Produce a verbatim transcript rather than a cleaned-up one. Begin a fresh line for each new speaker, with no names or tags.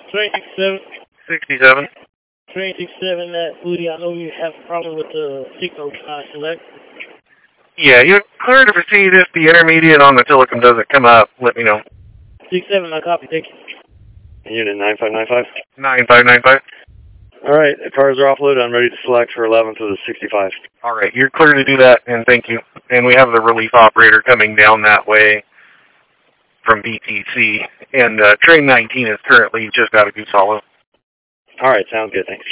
Train sixty-seven.
sixty-seven.
Train sixty-seven, that Woody, I know you have a problem with the signal trying to select.
Yeah, you're clear to proceed if the intermediate on the telecom doesn't come up. Let me know.
sixty-seven, I copy, thank you.
Unit nine five nine five.
nine five nine five.
All right, the cars are offloaded. I'm ready to select for eleven to the sixty-five.
All right, you're clear to do that, and thank you. And we have the relief operator coming down that way from B T C. And uh, train nineteen is currently just out of Goose Hollow.
All right, sounds good, thanks.